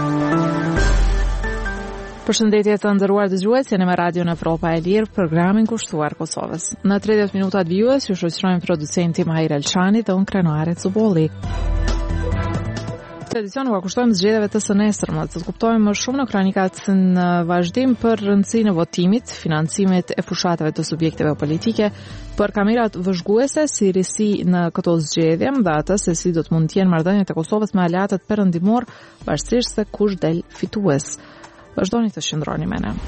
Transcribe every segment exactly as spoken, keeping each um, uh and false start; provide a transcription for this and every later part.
Përshëndetje të nderuar dëgjues, jeni me Radion Evropa e Lirë, programin kushtuar Kosovës. Në tridhjetë minuta të vijues ju shoqërojmë producenti Mahir Elçani dhe unë Krenuare Cubolli. Këtë edicion u kushtojmë zgjedhjeve të së nesërme, të kuptojmë më shumë në kronikat në vazhdim për rëndësinë e votimit, financimet e fushatave të subjekteve politike, për kamerat vëzhguese si risi në këto zgjedhje, dhe atë se si do të mund të jenë marrëdhëniet e Kosovës me aleatët perëndimor, pavarësisht se kush del fitues. Vazhdoni të qëndroni me ne.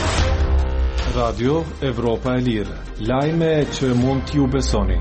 Radio Evropa e Lirë, lajme që mund t'ju besoni.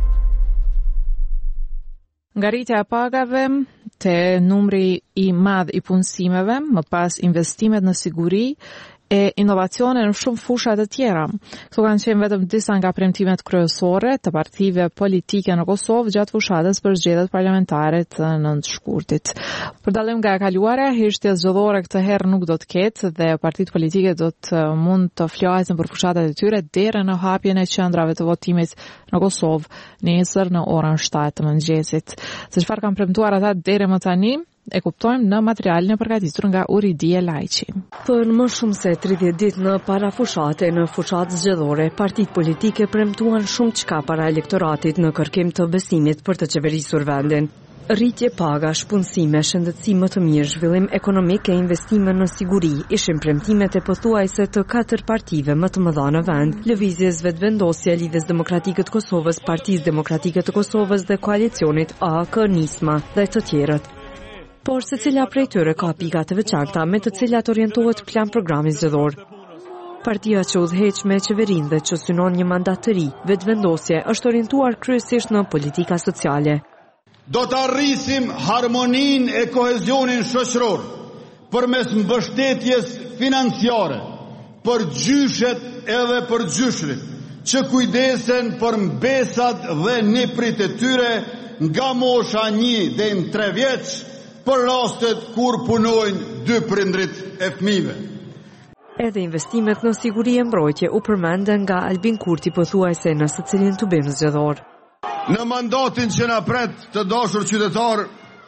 Ngjarritja e pagave, te numri i madh i punësimeve, më pas investimet në siguri e inovacione në shumë fusha të tjera. Këto kanë qenë vetëm disa nga premtimet kryesore të partive politike në Kosovë gjatë fushatës për zgjedhjet parlamentare të nëntë shkurtit. Për dallim nga e kaluara, heshtja zgjedhore këtë herë nuk do të ketë dhe partitë politike do të mund të flasin për fushatat e tyre deri në hapjen e qendrave të votimit në Kosovë nesër në orën shtatë të mëngjesit. Se çfarë kanë premtuar ata deri më tani, e kuptojmë në materialin e përgatitur nga Uridia Lajçi. Për më shumë se tridhjetë ditë në para fushate në fushatë zgjedhore, partitë politike premtuan shumë çka para elektoratit në kërkim të besimit për të qeverisur vendin. Rritje pagash, punësime, shëndetësi më të mirë, zhvillim ekonomik e investime në siguri ishin premtimet e pothuajse të katër partive më të mëdha në vend: Lëvizjes Vetëvendosje, Lidhjes Demokratike të Kosovës, Partisë Demokratike të Kosovës dhe koalicionit A K Nisma dhe të tjerët. Por se cila prej tyre ka pika të veçanta me të cilat orientohet plan programi zgjedhor. Partia që udhëheq me qeverinë dhe që synon një mandat të ri, Vetëvendosje, është orientuar kryesisht në politika sociale. Do të arrisim harmoninë e kohezionin shoqëror përmes mbështetjes financiare për gjyshet edhe për gjyshrit, që kujdesen për mbesat dhe niprit e tyre nga mosha një dhe në tre vjeç, për rastet kur punojnë dy prindrit e fëmijëve. Edhe investimet në siguri e mbrojtje u përmenden nga Albin Kurti pothuajse në secilin tubim zgjedhor. Në mandatin që na pret, të dashur qytetar,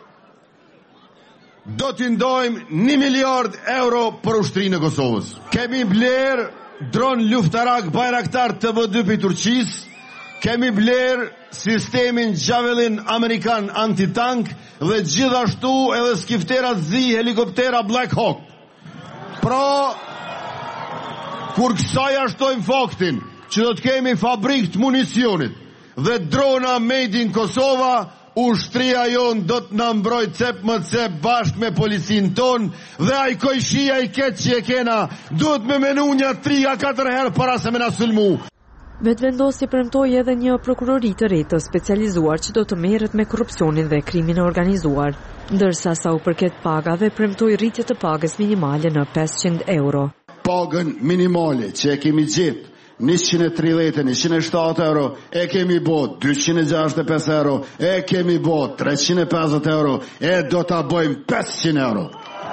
do t'i ndajmë një miliard euro për ushtrinë e Kosovës. Kemi bler dron luftarak Bayraktar T B dy për Turqisë, kemi bler sistemin Javelin Amerikan antitank dhe gjithashtu edhe skifterat zi helikoptera Black Hawk. Pra, kur kësaj ashtojmë faktin që do të kemi fabrikë të municionit dhe drona made in Kosova, ushtria jon do të na mbrojë cep më cep bashkë me policin ton dhe ai kojshia i ketë që e kena duhet me menu një tri a katër herë para se me na sulmu. Vetëvendosje premtoi edhe një prokurori të re të specializuar që do të merret me korrupsionin dhe krimin e organizuar, ndërsa sa u përket pagave premtoi rritje të pagës minimale në pesëqind euro. Pagën minimale që e kemi gjetë njëqind e tridhjetë, njëqind e shtatë euro, e kemi bot dyqind e gjashtëdhjetë e pesë euro, e kemi bot treqind e pesëdhjetë euro, e do ta bëjmë pesëqind euro.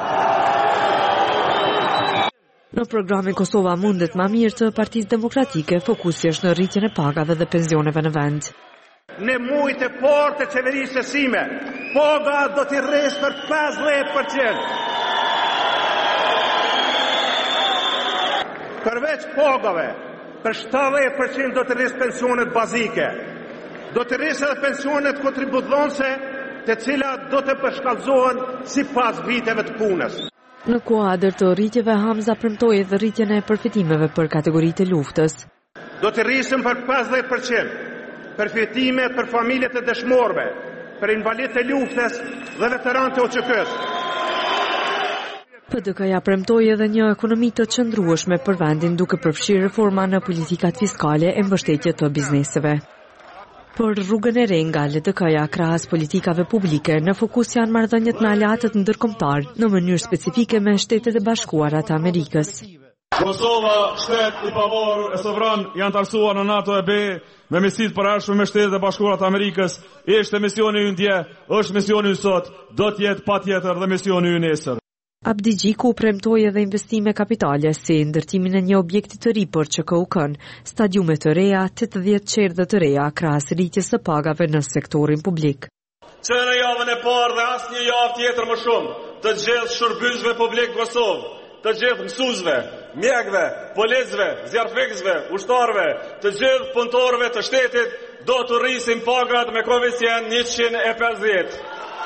Në programin Kosova mundet ma mirë të Partisë Demokratike, fokusi është në rritjen e pagave dhe pensioneve në vend. Në mujt e parë të qeverisë sime, paga do t'i rresë për pesëdhjetë përqind. Përveç pagave, për shtatëdhjetë përqind do t'i rresë pensionet bazike. Do t'i rresë edhe pensionet kontributdhënëse, të cilat do të përshkallëzohen sipas viteve të punës. Në kuadër të rritjeve, Hamza premtoi edhe rritjen e përfitimeve për kategoritë e luftës. Do të rrisim për pesëdhjetë përqind përfitimet për familjet e dëshmorëve, për invalidët e luftës dhe veteranët e O Q K-s. P D K-ja premtoi edhe një ekonomi të qëndrueshme për vendin duke përfshirë reforma në politikat fiskale e mbështetje të bizneseve. Për rrugën e re nga L D K-ja krahas politikave publike, në fokus janë marrëdhëniet në aleatët ndërkombëtar, në mënyrë specifike me Shtetet e Bashkuara të Amerikës. Kosova, shtet i pavarur e sovran, janë të arsuar në NATO e B me misit përhershme me Shtetet e Bashkuara të Amerikës. Ishte misioni ynë dje, është misioni ynë sot, do të jetë patjetër dhe misioni ynë nesër. Abdi Gjiku premtoi edhe investime kapitale si ndërtimin e një objekti të ri për Q K U K-n, stadiume të reja, tetëdhjetë qerdhe të reja krahas rritjes së pagave në sektorin publik. që në javën e parë dhe asë një javë tjetër më shumë të gjithë shërbysve publik Kosovë, të gjithë mësuzve, mjekve, policve, zjarfikësve, ushtarve, të gjithë punëtorëve të shtetit do të rrisin pagat me koeficient njëqind e pesëdhjetë.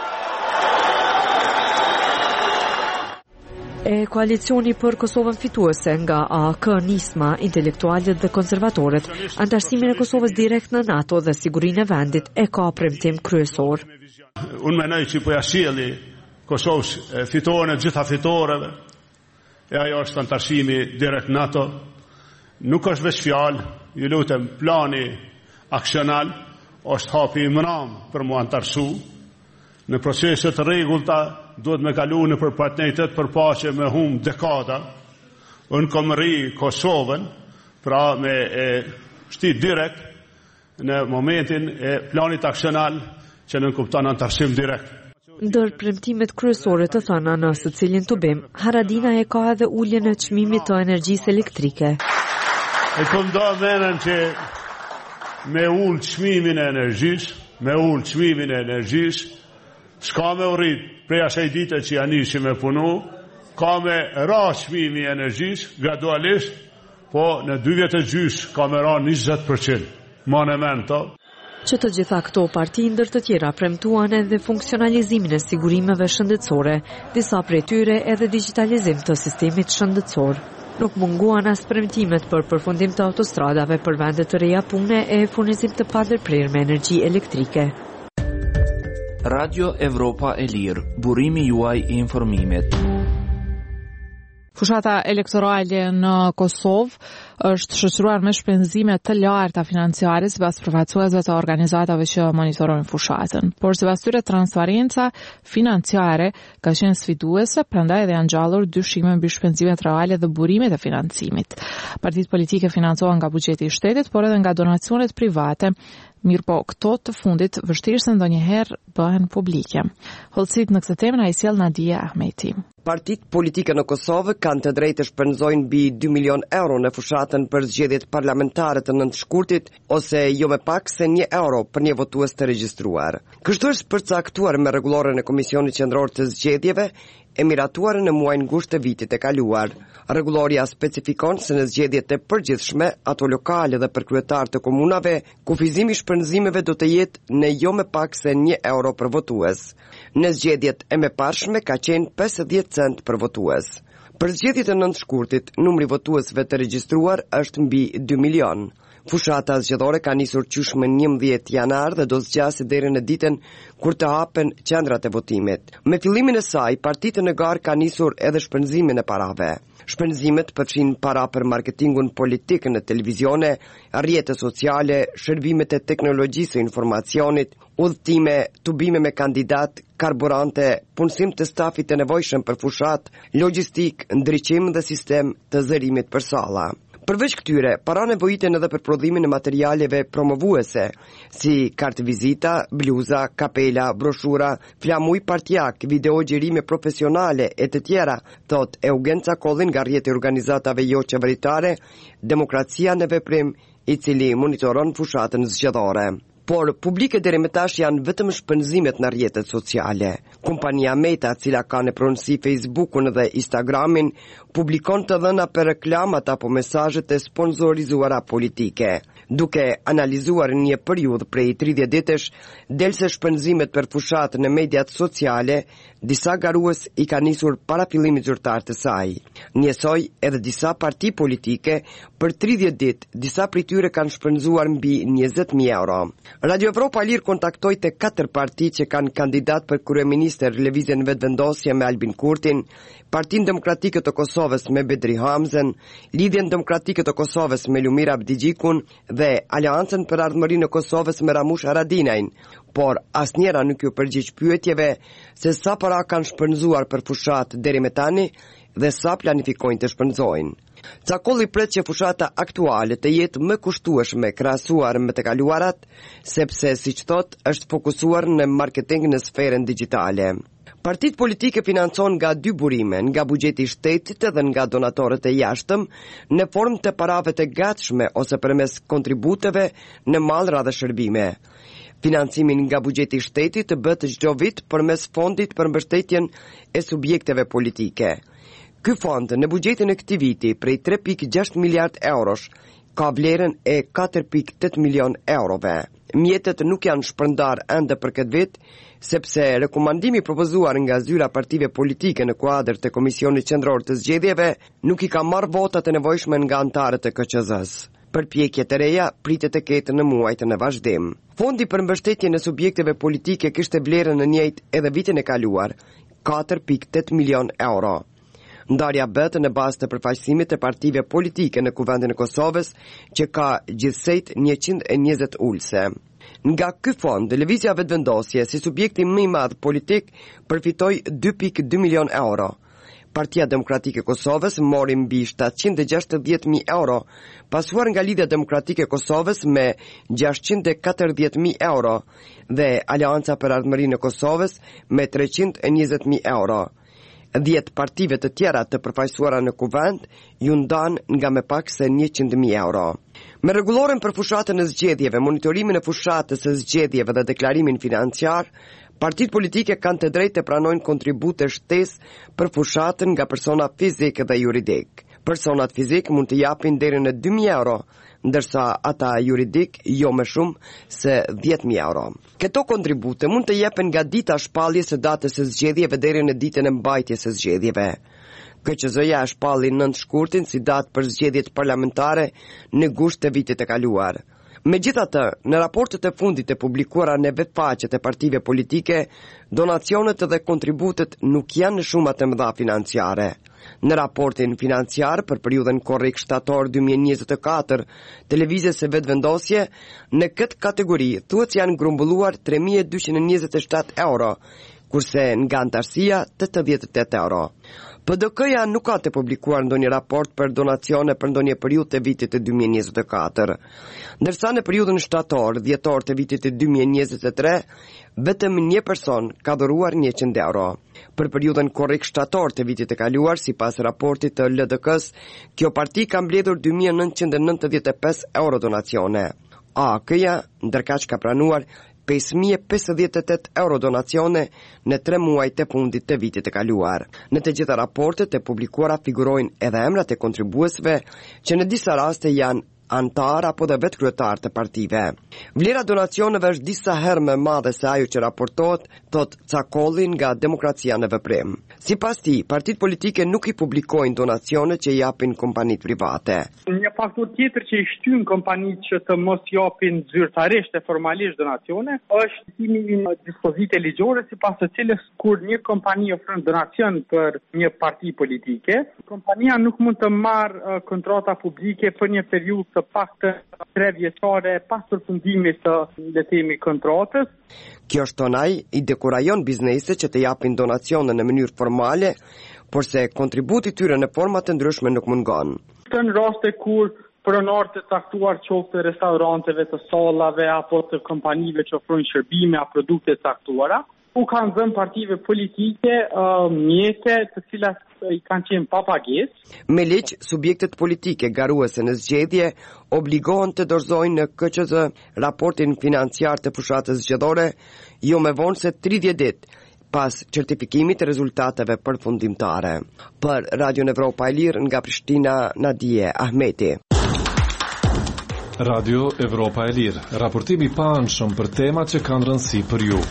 E koalicioni për Kosovën fituese nga A K, Nisma, intelektualët dhe konservatorët, antarësimin e Kosovës direkt në NATO dhe sigurinë e vendit e ka premtim kryesor. Unë menoj që po ja sjellni Kosovës fitoren e gjitha fitoreve, e ajo është antarësimi direkt NATO. Nuk është veç fjalë, ju lutem, plani aksional është hapi i mram për mu antarësu. Në proceset rregullta duhet me kalu në për partneritet për paqe me hum dekada. Unë kom rri Kosovën, pra me e, shtit direkt në momentin e planit aksional që në kupton antarësim direkt. Ndër premtimet kryesore të thëna në së cilin të bim, Haradina e ka edhe uljen e çmimit të energjisë elektrike. E kom do menën që me ullë çmimin e energjisë, me ullë çmimin e energjisë, s'ka me urrit prej asaj dite që janë ishi me punu, ka me ra çmimi i energjisë gradualisht, po në dy vjet e gjys ka me ra njëzet përqind. Monumento. Që të gjitha këto parti ndër të tjera premtuan edhe funksionalizimin e sigurimeve shëndetësore, disa prej tyre edhe digitalizim të sistemit shëndetësor. Nuk munguan as premtimet për përfundim të autostradave për vende të reja pune e furnizim të padërprer me energji elektrike. Radio Evropa e Lirë, burimi juaj i informimit. Fushata elektorale në Kosovë është shoqëruar me shpenzime të larta financiare sipas përfaqësuesve të organizatave që monitorojnë fushatën. Por sipas tyre transparenca financiare ka qenë sfiduese, prandaj edhe janë ngjallur dyshime mbi shpenzimet reale dhe burimet e financimit. Partitë politike financohen nga buxheti i shtetit, por edhe nga donacionet private. Mirë po, këto të fundit vështirë se ndonjëherë bëhen publike. Hollësit në këtë temë na i sjell Nadia Ahmeti. Partitë politike në Kosovë kanë të drejtë të shpenzojnë mbi dy milion euro në fushatën për zgjedhjet parlamentare të nëntëshkurtit ose jo më pak se një euro për një votues të regjistruar. Kështu është përcaktuar me rregulloren e Komisionit Qendror të Zgjedhjeve e miratuar në muajin gusht të vitit e kaluar. Rregulloria specifikon se në zgjedhjet e përgjithshme, ato lokale dhe për kryetar të komunave, kufizimi i shpenzimeve do të jetë në jo më pak se një euro për votues. Në zgjedhjet e mëparshme ka qenë pesëdhjetë cent për votues. Për zgjedhjet e nëntëshkurtit, numri votuesve të regjistruar është mbi dy milion. Fushata zgjedhore ka nisur qysh më njëmbëdhjetë janar dhe do zgjasë deri në ditën kur të hapen qendrat e votimit. Me fillimin e saj, partitë në garë ka nisur edhe shpenzimin e parave. Shpenzimet përfshin para për marketingun politik në televizione, rrjete sociale, shërbimet e teknologjisë së informacionit, udhëtime, tubime me kandidat, karburante, punësim të stafit të nevojshëm për fushat, logjistik, ndriçim dhe sistem të zërimit për salla. Përveç këtyre, para nevojiten edhe për prodhimin e materialeve promovuese, si kartë vizita, bluza, kapela, broshura, flamuj partjak, videogjerime profesionale e të tjera, thot Eugen Cakollin nga rrjeti organizatave jo qeveritare, Demokracia në veprim, i cili monitoron fushatën zgjedhore. Por publike deri më tash janë vetëm shpenzimet në rrjetet sociale. Kompania Meta, cila ka në pronësi Facebookun dhe Instagramin, publikon të dhëna për reklamat apo mesazhet e sponsorizuara politike. Duke analizuar një periudhë prej tridhjetë ditësh, del se shpenzimet për fushat në mediat sociale, disa garues i ka nisur para fillimit zyrtar të saj. Njësoj edhe disa parti politike, për tridhjetë ditë, disa prej tyre kanë shpenzuar mbi njëzet mijë euro. Radio Evropa Lirë kontaktoi të katër parti që kanë kandidat për kryeministër lëvizjen vetëvendosje me Albin Kurtin, Partinë Demokratike të Kosovës me Bedri Hamzen, Lidhjen Demokratike të Kosovës me Lumir Abdigjikun dhe Aleancën për Ardhmërinë e Kosovës me Ramush Haradinajin, por asnjëra nuk ju përgjigj pyetjeve se sa para kanë shpenzuar për fushat deri më tani dhe sa planifikojnë të shpenzojnë. Cakolli pret që fushata aktuale të jetë më kushtueshme krahasuar me të kaluarat, sepse, siç thot, është fokusuar në marketing në sferën digjitale. Partitë politike financon nga dy burime, nga buxheti i shtetit dhe nga donatorët e jashtëm, në formë të parave të gatshme ose përmes kontributeve në mallra dhe shërbime. Financimin nga buxheti i shtetit të bëhet çdo vit përmes fondit për mbështetjen e subjekteve politike. Ky fond në buxhetin e këtij viti prej tre pikë gjashtë miliard eurosh ka vlerën e katër pikë tetë milion eurove. Mjetet nuk janë shpërndar ende për këtë vit, sepse rekomandimi propozuar nga zyra partive politike në kuadër të Komisionit Qendror të Zgjedhjeve nuk i ka marrë votat e nevojshme nga anëtarët e K Q Z-s. Përpjekjet e reja pritet të ketë në muajt në vazhdim. Fondi për mbështetjen e subjekteve politike kishte vlerën në njëjtë edhe vitin e kaluar, katër pikë tetë milion euro. Ndarja bëhet në bazë të përfaqësimit të partive politike në Kuvendin e Kosovës, që ka gjithsejt njëqind e njëzet ulse. Nga ky fond, lëvizja vetëvendosje si subjekti më i madh politik përfitoi dy pikë dy milion euro. Partia Demokratike e Kosovës mori mbi shtatëqind e gjashtëdhjetë mijë euro, pasuar nga Lidhja Demokratike e Kosovës me gjashtëqind e katërdhjetë mijë euro dhe Aleanca për Ardhmërinë e Kosovës me treqind e njëzet mijë euro. Dhjetë partive të tjera të përfaqësuara në kuvend ju ndan nga me pak se njëqind mijë euro. Me rregulloren për fushatën e zgjedhjeve, monitorimin e fushatës së zgjedhjeve dhe deklarimin financiar, partitë politike kanë të drejtë të pranojnë kontribute shtesë për fushatën nga persona fizik dhe juridik. Personat fizik mund të japin deri në dy mijë euro, ndërsa ata juridik jo më shumë se dhjetë mijë euro. Këto kontribute mund të jepen nga dita shpalljes së datës së zgjedhjeve deri në ditën e mbajtjes së zgjedhjeve. K Q Z-ja shpalli nëntë shkurtin si datë për zgjedhjet parlamentare në gusht të vitit të kaluar. Megjithatë, në raportet e fundit të publikuara në vetfaqet e partive politike, donacionet dhe kontributet nuk janë në shumë të mëdha financiare. Në raportin financiar për periudhën korrik shtator dy mijë e njëzet e katër, televizjes së vetëvendosje, në këtë kategori thuhet se janë grumbulluar tre mijë e dyqind e njëzet e shtatë euro, kurse nga antarësia tetëdhjetë e tetë euro. P D K-ja nuk ka të publikuar ndonjë raport për donacione për ndonjë periudhë të vitit të dy mijë e njëzet e katër. Ndërsa në periudhën shtator, dhjetor të vitit të dy mijë e njëzet e tre, vetëm një person ka dhuruar njëqind euro. Për periudhën korrik shtator të vitit të kaluar, sipas raportit të L D K-s, kjo parti ka mbledhur dy mijë nëntëqind e nëntëdhjetë e pesë euro donacione. A K-ja ndërkaq ka pranuar pesë mijë e pesëdhjetë e tetë euro donacione në tre muajt e fundit të vitit të kaluar. Në të gjitha raportet e publikuara figurojnë edhe emrat e kontribuesve që në disa raste janë antar apo dhe vetë kryetar të partive. Vlera donacioneve është disa herë më madhe se ajo që raportohet, thot Cakolli nga Demokracia në Veprim. Sipas tij, partitë politike nuk i publikojnë donacionet që i japin kompanitë private. Një faktor tjetër që i shtyn kompanitë që të mos japin zyrtarisht e formalisht donacione është shtimi i dispozite ligjore sipas së cilës kur një kompani ofron donacion për një parti politike, kompania nuk mund të marrë kontrata publike për një periudhë të paktën tre vjeçare pas përfundimit të le të themi kontratës. Kjo shtonaj i dekurajon bizneset që të japin donacione në mënyrë formale, por se kontributi tyre në forma të ndryshme nuk mungon. Në raste kur pronarët e caktuar qoftë të restoranteve, të sallave apo të kompanive që ofrojnë shërbime a produkte të caktuara, u kanë dhënë partive politike uh, mjete të cilat i kanë qenë pa pagesë. Me ligj, subjektet politike garuese në zgjedhje obligohen të dorëzojnë në K Q Z raportin financiar të fushatës zgjedhore jo më vonë se tridhjetë ditë pas certifikimit të rezultateve përfundimtare. Për Radio Evropa e Lirë nga Prishtina, Nadije Ahmeti. Radio Evropa e Lirë, raportimi i paanshëm për temat që kanë rëndësi për ju.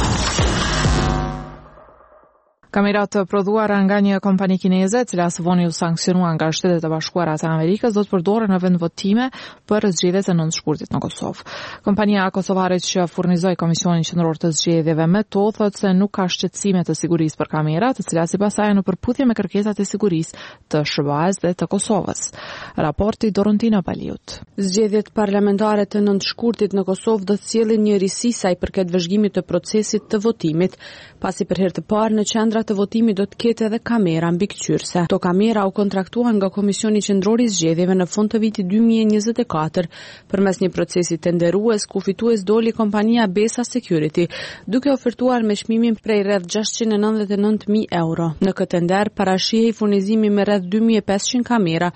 Kamerat të prodhuara nga një kompani kineze, e cila së voni u sankcionua nga Shtetet e Bashkuara të Amerikës, do të përdoren në vend votime për zgjedhjet e nëntë shkurtit në Kosovë. Kompania kosovare që furnizoi Komisionin Qendror të Zgjedhjeve me to thotë se nuk ka shqetësime të sigurisë për kamerat, të cilat sipas saj në përputhje me kërkesat e sigurisë të S B A-s dhe të Kosovës. Raporti Dorontina Baliut. Zgjedhjet parlamentare të nëntë shkurtit në Kosovë do të sjellin një risi sa i përket vëzhgimit të procesit të votimit, pasi për herë të parë në qendra të votimit do të ketë edhe kamera mbikëqyrëse. Këto kamera u kontraktuan nga Komisioni Qendror i Zgjedhjeve në fund të vitit dy mijë e njëzet e katër përmes një procesi tenderues ku fitues doli kompania Besa Security, duke ofertuar me çmimin prej rreth gjashtëqind e nëntëdhjetë e nëntë mijë euro. Në këtë tender parashihej furnizimi me rreth dy mijë e pesëqind kamera, të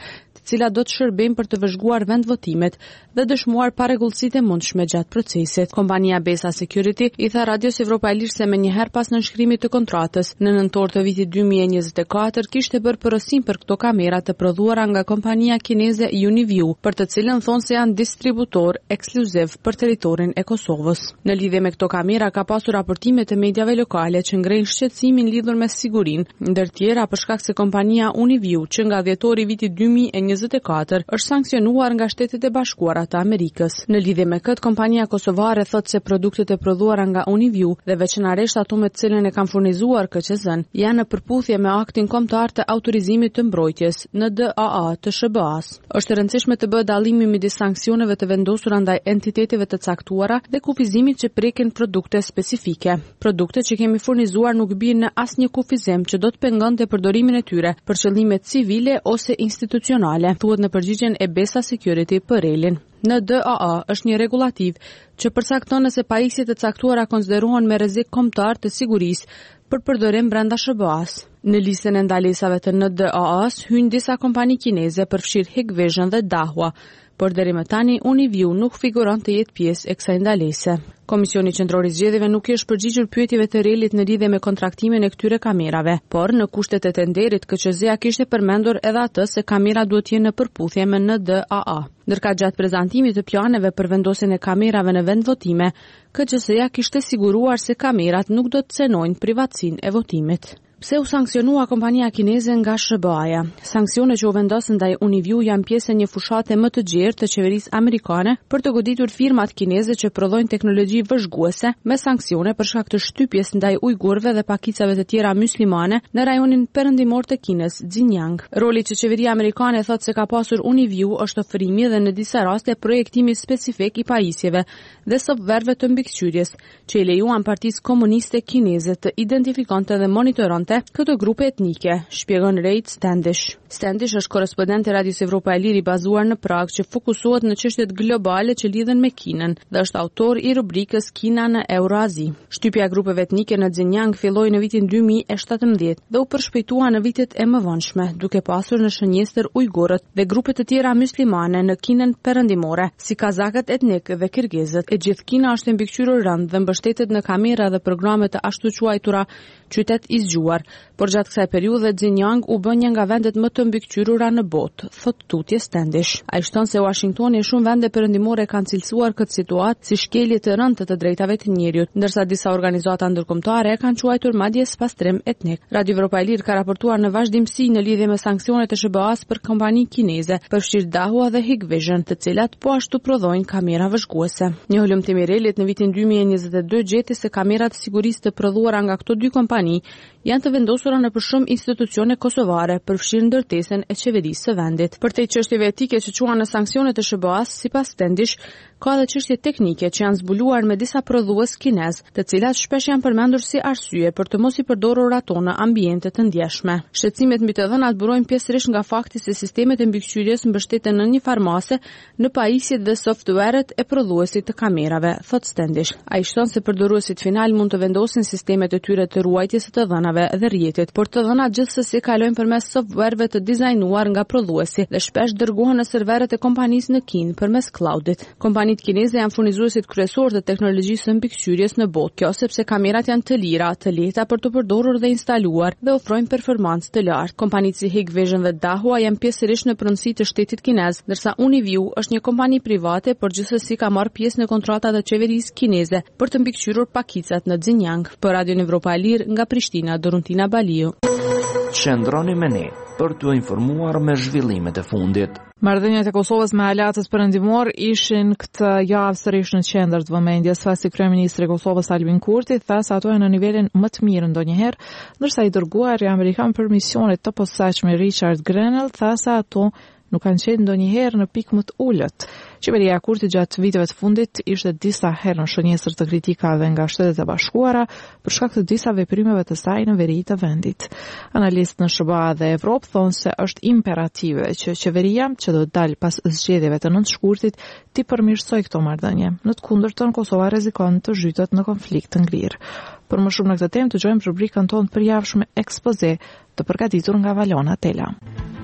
cilat do të shërbejnë për të vëzhguar vendvotimet dhe dëshmuar parregullësitë e mundshme gjatë procesit. Kompania Besa Security i tha Radios Evropa e Lirë se menjëherë pas nënshkrimit të kontratës në nëntor të vitit dy mijë e njëzet e katër kishte bërë porosim për këto kamera të prodhuara nga kompania kineze Uniview, për të cilën thonë se janë distributor ekskluziv për territorin e Kosovës. Në lidhje me këto kamera ka pasur raportime të mediave lokale që ngrenë shqetësimin lidhur me sigurinë, ndër tjera për shkak se kompania Uniview, që nga dhjetori i vitit dy mijë e njëzet e katër është sankcionuar nga Shtetet e Bashkuara të Amerikës. Në lidhje me këtë, kompania kosovare thotë se produktet e prodhuara nga Uniview dhe veçanërisht ato me të cilën e kanë furnizuar K Q Z-n janë në përputhje me aktin kombëtar të autorizimit të mbrojtjes në D A A të S B A-s. Është e rëndësishme të bëhet dallimi midis sanksioneve të vendosura ndaj entiteteve të caktuara dhe kufizimit që prekin produkte specifike. Produktet që kemi furnizuar nuk bien në asnjë kufizim që do të pengonte përdorimin e tyre për qëllime civile ose institucionale, thuhet në përgjigjen e Besa Security për Relin. Në D A A është një regulativ që përcakton nëse pajisjet e caktuara konsiderohen me rrezik kombëtar të sigurisë për përdorim brenda S B A-s. Në listën e ndalesave të N D A A-s hyjnë disa kompani kineze, përfshirë Hikvision dhe Dahua, por deri më tani Uniview nuk figuron të jetë pjesë e kësaj ndalese. Komisioni Qendror i Zgjedhjeve nuk i është përgjigjur pyetjeve të Relit në lidhje me kontraktimin e këtyre kamerave, por në kushtet e tenderit K Q Z-ja kishte përmendur edhe atë se kamera duhet jenë në përputhje me N D A A. Ndërka gjatë prezantimit të planeve për vendosjen e kamerave në vendvotime, K Q Z-ja kishte siguruar se kamerat nuk do të cenojnë privatësinë e votimit. Pse u sankcionua kompania kineze nga S B A-ja? Sanksionet që u vendosën ndaj Uniview janë pjesë e një fushate më të gjerë të qeverisë amerikane për të goditur firmat kineze që prodhojnë teknologji vëzhguese me sanksione për shkak të shtypjes ndaj ujgurëve dhe pakicave të tjera myslimane në rajonin perëndimor të Kinës, Xinjiang. Roli që qeveria amerikane thotë se ka pasur Uniview është ofrimi dhe në disa raste projektimi specifik i pajisjeve dhe softverëve të mbikëqyrjes, që i lejuan Partisë Komuniste Kineze të identifikonte dhe monitoronte këto grupe etnike, shpjegon Rejt Standish. Standish është korrespondent e Radios Evropa e Lirë i bazuar në Prag që fokusohet në çështjet globale që lidhen me Kinën dhe është autor i rubrikës Kina në Eurazi. Shtypja e grupeve etnike në Xinjiang filloi në vitin dy mijë e shtatëmbëdhjetë dhe u përshpejtua në vitet e mëvonshme, duke pasur në shënjestër ujgurët dhe grupe të tjera myslimane në Kinën perëndimore, si kazakët etnik dhe kirgezët. E gjithë Kina është e mbikëqyrur rënd dhe mbështetet në kamera dhe programe të ashtu quajtura qytet i zgjuar, por gjatë kësaj periudhe Xinjiang u bën një nga vendet më të mbikëqyrura në botë, thot tutje Standish. Ai shton se Washingtoni e shumë vende perëndimore kanë cilësuar këtë situatë si shkelje të rëndë të drejtave të njerëzit, ndërsa disa organizata ndërkombëtare kanë quajtur madje spastrim etnik. Radio Evropa e Lirë ka raportuar në vazhdimsi në lidhje me sanksionet e S B A-s për kompani kineze, përfshirë Dahua dhe Hikvision, të cilat po ashtu prodhojnë kamera vëzhguese. Një hulumtim i Relit në vitin dy mijë e njëzet e dy gjeti se kamerat e sigurisë të prodhuara nga këto dy kompani janë të vendosura në për shumë institucione kosovare, përfshirë ndërtesën e qeverisë së vendit. Për te çështjeve etike që quhen në sanksionet e S B A-s, sipas Standish, ka edhe çështje teknike që janë zbuluar me disa prodhues kinez, të cilat shpesh janë përmendur si arsye për të mos i përdorur ato në ambiente të ndjeshme. Shqetësimet mbi të dhënat burojnë pjesërisht nga fakti se sistemet e mbikëqyrjes mbështeten në një farmase në pajisjet dhe software-et e prodhuesit të kamerave, thot Standish. Ai shton se përdoruesit final mund të vendosin sistemet e tyre të ruajtjes së të dhënave dhe rrjetit, por të dhënat gjithsesi kalojnë përmes software-ve të dizajnuar nga prodhuesi dhe shpesh dërgohen në serveret e kompanisë në Kinë përmes cloudit. Kompanitë kineze janë furnizuesit kryesorë të teknologjisë së mbikëqyrjes në botë, kjo sepse kamerat janë të lira, të lehta për të përdorur dhe instaluar dhe ofrojnë performancë të lartë. Kompanitë si Hikvision dhe Dahua janë pjesërisht në pronësi të shtetit kinez, ndërsa Uniview është një kompani private, por gjithsesi ka marrë pjesë në kontrata të qeverisë kineze për të mbikëqyrur pakicat në Xinjiang. Për Radio Evropa e Lirë nga Prishtina, Doruntina Baliu. Qëndroni me ne për t'u informuar me zhvillimet e fundit. Marrëdhëniet e Kosovës me aleatët perëndimor ishin këtë javë sërish në qendër të vëmendjes, pasi kryeministri i Kosovës Albin Kurti tha se ato janë në nivelin më të mirë ndonjëherë, ndërsa i dërguari amerikan për misionet të posaçme Richard Grenell tha se ato nuk kanë qenë ndonjëherë në pikë më të ulët. Qeveria e Kurtit gjatë viteve të fundit ishte disa herë në shënjestër të kritikave nga Shtetet e Bashkuara për shkak të disa veprimeve të saj në veri të vendit. Analistë në S B A dhe Evropë thonë se është imperative që qeveria, që do të dalë pas zgjedhjeve të nëntë shkurtit, t'i përmirësoj këto marrëdhënie. Në të kundërtën, Kosova rrezikon të zhytet në konflikt të ngrirë. Për më shumë në këtë temë, dëgjojmë rubrikën tonë të përjavshme ekspoze të përgatitur nga Valona Tela.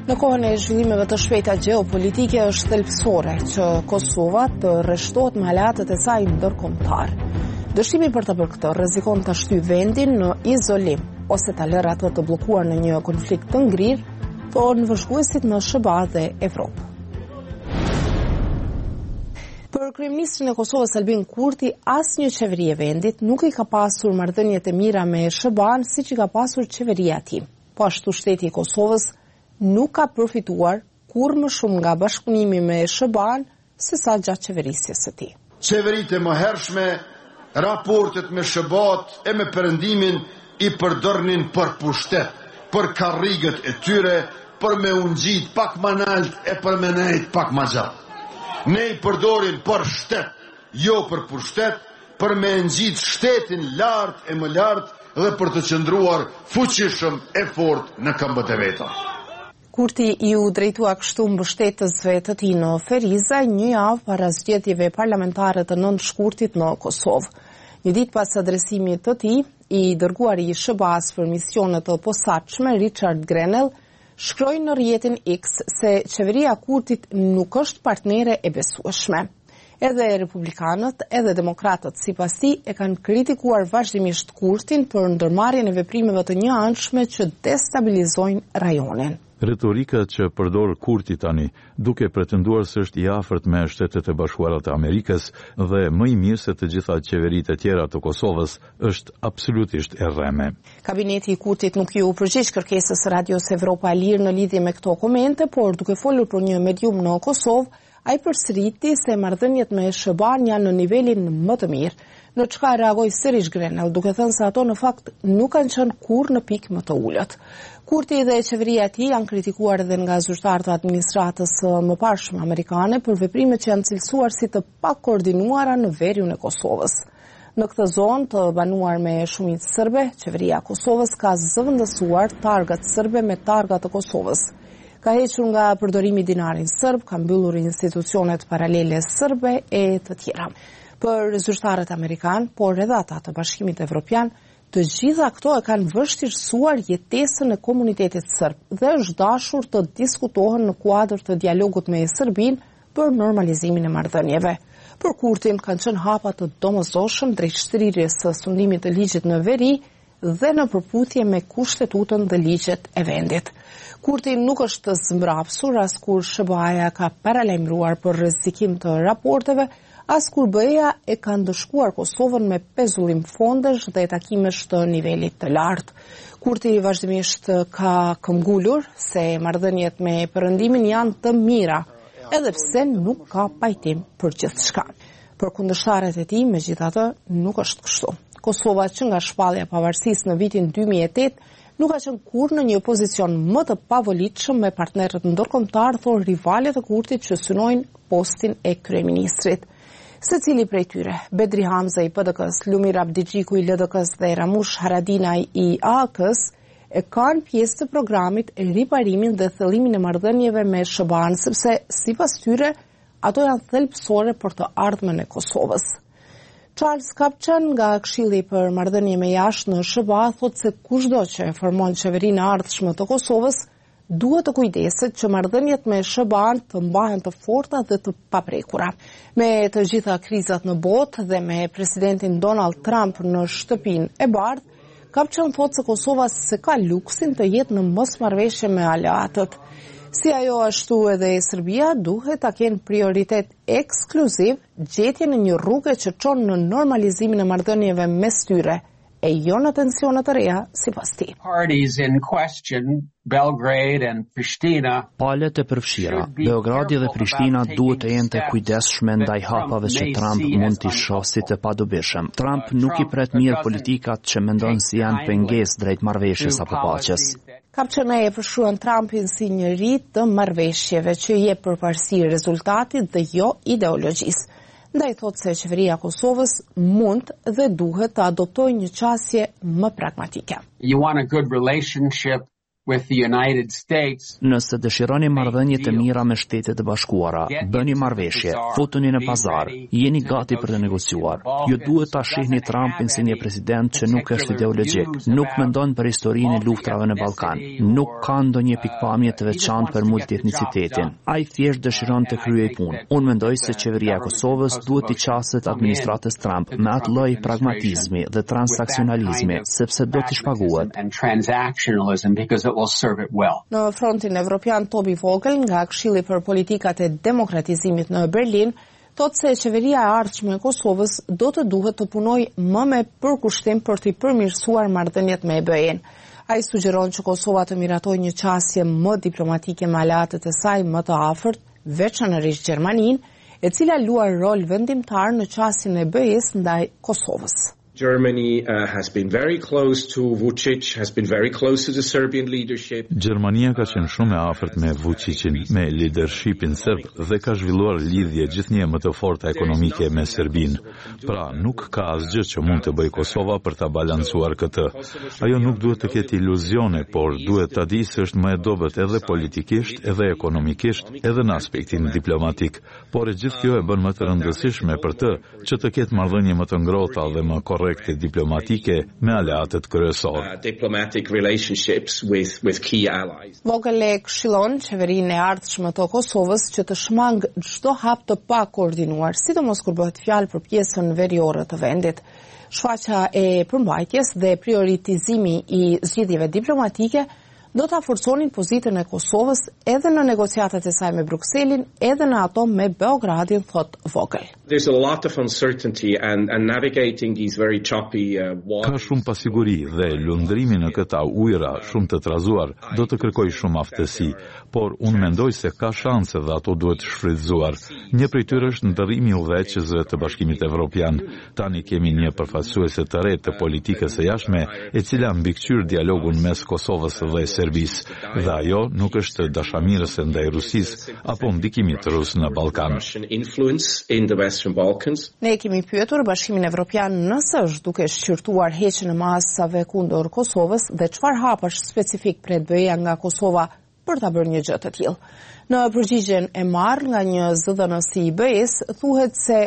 Në kohën e zhvillimeve të shpejta gjeopolitike është thelbësore që Kosova të rreshtohet me aleatët e saj ndërkombëtar. Dëshimi për të bërë këtë rrezikon ta shtyjë vendin në izolim ose ta lërë atë të bllokuar në një konflikt të ngrirë, thonë nënshkruesit në S B A dhe Evropë. Për kryeministrin e Kosovës Albin Kurti, asnjë qeveri e vendit nuk i ka pasur marrëdhënie të mira me S B A-n siç i ka pasur qeveria e tij. Po ashtu shteti i Kosovës nuk ka përfituar kur më shumë nga bashkëpunimi me S B A-n se sa gjatë qeverisjes së tij. Qeveritë e mëhershme, raportet me S B A-t e me perëndimin i përdornin për pushtet, për karrigët e tyre, për me u ngjit pak më lart e për me nejt pak më gjatë. Ne i përdorin për shtet, jo për pushtet, për me ngjit shtetin lart e më lart dhe për të qëndruar fuqishëm e fortë në këmbët e veta. Kurti ju drejtua kështu mbështetësve të tij në Feriza një javë para zgjedhjeve parlamentare të nëntë shkurtit në Kosovë. Një ditë pas adresimit të tij, i dërguari i S B A-s për misionet të posaçme Richard Grenell shkroi në rrjetin X se qeveria Kurtit nuk është partnere e besueshme. Edhe republikanët, edhe demokratët sipas tij e kanë kritikuar vazhdimisht Kurtin për ndërmarrjen e veprimeve të njëanshme që destabilizojnë rajonin. Retorika që përdor Kurti tani, duke pretenduar se është i afërt me Shtetet e Bashkuara të Amerikës dhe më i mirë se të gjitha qeveritë e tjera të Kosovës, është absolutisht e rreme. Kabineti i Kurtit nuk ju përgjigj kërkesës së Radios Evropa Lirë në lidhje me këto komente, por duke folur për një medium në Kosovë, ai përsëriti se marrëdhëniet me S B A-n janë në nivelin më të mirë, në çka reagoi sërish Grenell, duke thënë se ato në fakt nuk kanë qenë kurrë në pikë më të ulët. Kurti dhe qeveria e tij janë kritikuar edhe nga zyrtarët e administratës së mëparshme amerikane për veprimet që janë cilësuar si të pakoordinuara në veriun e Kosovës. Në këtë zonë të banuar me shumicë serbe, qeveria e Kosovës ka zëvendësuar targat serbe me targat të Kosovës. Ka hequr nga përdorimi dinarin serb, ka mbyllur institucionet paralele serbe e të tjera. Për zyrtarët amerikan, por edhe ata të Bashkimit Evropian, të gjitha këto e kanë vështirësuar jetesën e komunitetit serb dhe është dashur të diskutohen në kuadër të dialogut me Serbinë për normalizimin e marrëdhënieve. Për Kurtin kanë qenë hapa të domosdoshëm drejt shtrirjes së sundimit të ligjit në veri dhe në përputhje me kushtetutën dhe ligjet e vendit. Kurti nuk është zmbrapsur as kur S B A-ja ka paralajmëruar për rrezikim të raporteve, as kur B E-ja e ka ndëshkuar Kosovën me pezullim fondesh dhe takimesh të nivelit të lartë. Kurti vazhdimisht ka këmbgulur se marrëdhëniet me Perëndimin janë të mira, edhe pse nuk ka pajtim për gjithçka. Për kundërshtarët e tij, megjithatë, nuk është kështu. Kosova që nga shpallja e pavarësisë në vitin dy mijë e tetë nuk ka qenë kurrë në një pozicion më të pavolitshëm me partnerët ndërkombëtar, thonë rivalet e Kurtit që synojnë postin e kryeministrit. Secili prej tyre, Bedri Hamza i P D K-s, Lumir Abdigjiku i L D K-s dhe Ramush Haradinaj i A K-s e kanë pjesë të programit e riparimin dhe thellimin e marrëdhënieve me S B A-n, sepse sipas tyre ato janë thelbësore për të ardhmen e Kosovës. Charles Kapçan nga Këshilli për marrëdhënie me jashtë në S B A thotë se kushdo që e formon qeverinë e ardhshme të Kosovës duhet të kujdeset që marrëdhëniet me S B A-n të mbahen të forta dhe të paprekura. Me të gjitha krizat në botë dhe me presidentin Donald Trump në shtëpinë e bardhë, Kapçan thotë se Kosova se ka luksin të jetë në mosmarrëveshje me aleatët. Si ajo ashtu edhe e Serbia duhet ta kenë prioritet ekskluziv gjetjen e një rruge që çon në normalizimin e marrëdhënieve mes tyre, e jo në tensione të reja sipas tij. Parties in question, Belgrade and Pristina. Palët e përfshira, Beogradi dhe Prishtina duhet të jenë të kujdesshme ndaj hapave që Trump mund t'i shohë të padobishëm. Trump nuk i pret mirë politikat që mendon si janë pengesë drejt marrëveshjes apo paqes. Kapçan e përshkruan Trumpin si njëri të marrëveshjeve që jep përparësi rezultatit dhe jo ideologjisë. Ndaj thotë se qeveria e Kosovës mund dhe duhet të adoptojë një qasje më pragmatike. You want a good relationship with the United States. Nëse dëshironi marrëdhënie të mira me Shtetet e Bashkuara, bëni marrëveshje, futuni në pazar, jeni gati për të negociuar. Ju duhet ta shihni Trumpin si një president që nuk është ideologjik, nuk mendon për historinë e luftrave në Ballkan, nuk ka ndonjë pikpamje të veçantë për multietnicitetin. Ai thjesht dëshiron të kryejë punë. Unë mendoj se qeveria e Kosovës duhet të qaset administratës Trump me atë lloj pragmatizmi dhe transaksionalizmi, sepse do t'i shpaguhet. Në frontin evropian, Toby Vogel nga Këshilli për politikat e demokratizimit në Berlin thotë se qeveria e ardhshme e Kosovës do të duhet të punojë më me përkushtim për të përmirësuar marrëdhëniet me E B E-n. Ai sugjeron që Kosova të miratojë një qasje më diplomatike me aleatët e saj më të afërt, veçanërisht Gjermaninë, e cila luan rol vendimtar në qasjen e E B E-s ndaj Kosovës. Germany uh, has been very close to Vučić, has been very close to the Serbian leadership. Gjermania ka qenë shumë e afërt me Vučićin, me leadershipin serb dhe ka zhvilluar lidhje gjithnjë më të forta ekonomike me Serbinë. Pra, nuk ka asgjë që mund të bëjë Kosova për ta balancuar këtë. Ajo nuk duhet të ketë iluzione, por duhet ta di se është më e dobët edhe politikisht, edhe ekonomikisht, edhe në aspektin diplomatik. Por e gjithë kjo e bën më të rëndësishme për të që të ketë marrëdhënie më të ngrohta dhe më korrekte diplomatike me aleatët kryesor. Diplomatic relationships with with key allies. Vogel e këshillon qeverinë e ardhshme të Kosovës që të shmang çdo hap të pa koordinuar, sidomos kur bëhet fjalë për pjesën veriore të vendit. Shfaqja e përmbajtjes dhe prioritizimi i zgjidhjeve diplomatike do ta forconin pozitën e Kosovës edhe në negociatat e saj me Brukselin, edhe në ato me Beogradin, thot Vogel. There's a lot of uncertainty and, and navigating these very choppy uh, waters. Ka shumë pasiguri dhe lundrimi në këta ujëra shumë të trazuar do të kërkoj shumë aftësi, por unë mendoj se ka shanse dhe ato duhet shfrytzuar. Një prej tyre është ndërrimi i udhëheqësve të Bashkimit Evropian. Tani kemi një përfaqësuese të re të politikës së jashtme, e cila mbikëqyr dialogun mes Kosovës dhe Serbisë, dhe ajo nuk është dashamirëse ndaj Rusisë apo ndikimit rus në Ballkan. Ne kemi pyetur Bashkimin Evropian nëse është duke shqyrtuar heqjen e masave kundër Kosovës dhe çfarë hapash specifik pret B E-ja nga Kosova për ta bërë një gjë të tillë. Në përgjigjen e marrë nga një zëdhënës i B E-s thuhet se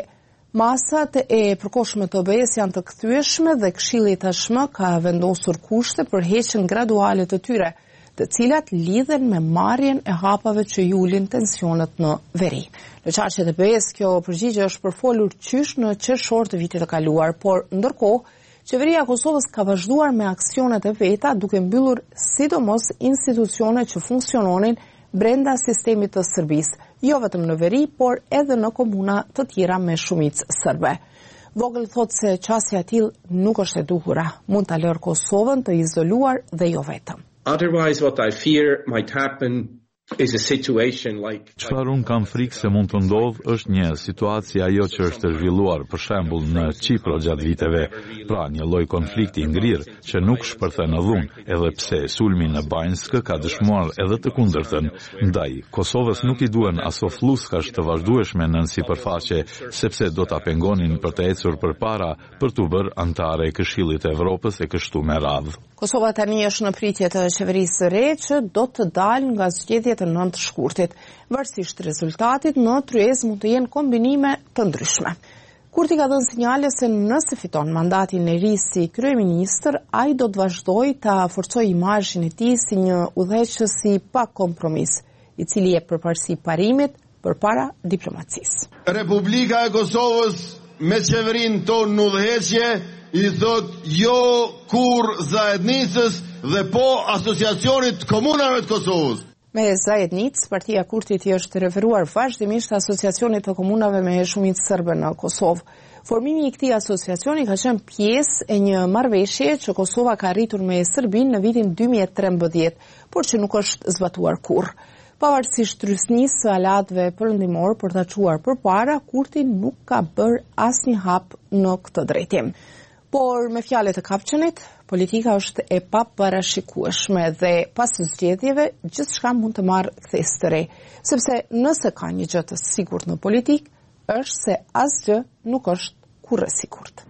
masat e përkohshme të B E-s janë të kthyeshme dhe Këshilli tashmë ka vendosur kushte për heqjen graduale të tyre, të cilat lidhen me marrjen e hapave që i ulin tensionet në veri. Në çarqet e B E-s kjo përgjigje është përfolur qysh në qershor të vitit të kaluar, por ndërkohë qeveria e Kosovës ka vazhduar me aksionet e veta duke mbyllur sidomos institucione që funksiononin brenda sistemit të Serbisë, jo vetëm në veri, por edhe në komuna të tjera me shumicë serbe. Vogel thotë se qasja e tillë nuk është e duhura, mund ta lërë Kosovën të izoluar dhe jo vetëm. Otherwise, what I fear might happen is a situation like Çfarë un kam frikë se mund të ndodh është një situacie ajo që është zhvilluar për shembull në Çipro gjatë viteve, pra një lloj konflikti i ngrirë që nuk shpërthen në dhunë, edhe pse sulmi në Banjsk ka dëshmuar edhe të kundërtën. Ndaj Kosovës nuk i duhen aso fluskash të vazhdueshme nën sipërfaqe, sepse do ta pengonin për të ecur përpara për t'u bërë antare e Këshillit të Evropës e kështu me radhë. Kosova tani është në pritje të qeverisë së re që do të dalë nga zgjedhjet e nëntë shkurtit. Varësisht rezultatit, në tryezë mund të jenë kombinime të ndryshme. Kurti ka dhënë sinjale se nëse fiton mandatin e ri si kryeministër, ai do të vazhdojë ta forcojë imazhin e tij si një udhëheqës i pa kompromis, i cili jep përparësi parimit përpara diplomacisë. Republika e Kosovës me qeverinë tonë në udhëheqje i thot jo kur zajednicës dhe po asociacionit komunave të Kosovës. Me zajednicë, partia Kurtit i është referuar vazhdimisht asociacionit të komunave me shumicë serbe në Kosovë. Formimi i këtij asociacioni ka qenë pjesë e një marrëveshje që Kosova ka arritur me Serbinë në vitin dy mijë e trembëdhjetë, por që nuk është zbatuar kurrë. Pavarësisht trysnisë së aleatëve perëndimor për ta çuar përpara, Kurti nuk ka bërë asnjë hap në këtë drejtim. Por me fjalët e kapçenit, politika është e paparashikueshme dhe pas zgjedhjeve gjithçka mund të marrë kthes të re, sepse nëse ka një gjë të sigurt në politikë, është se asgjë nuk është kurrë e sigurt.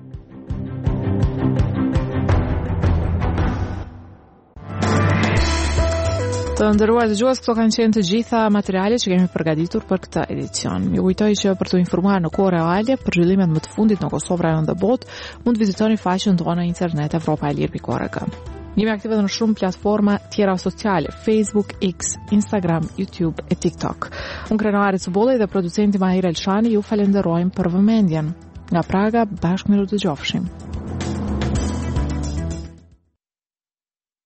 Të nderuar dëgjues, këto kanë qenë të gjitha materialet që kemi përgatitur për këtë edicion. Ju kujtoj që për të informuar në kohë reale për zhvillimet më të fundit në Kosovë, rajon dhe botë, mund të vizitoni faqen tonë në internet europa e lirë pikë org. Jemi aktive në shumë platforma tjera sociale: Facebook, X, Instagram, YouTube e TikTok. Unë Krenarit Subollej dhe producenti Mahir Elshani ju falenderojmë për vëmendjen. Nga Praga, bashkë miru të gjofshim.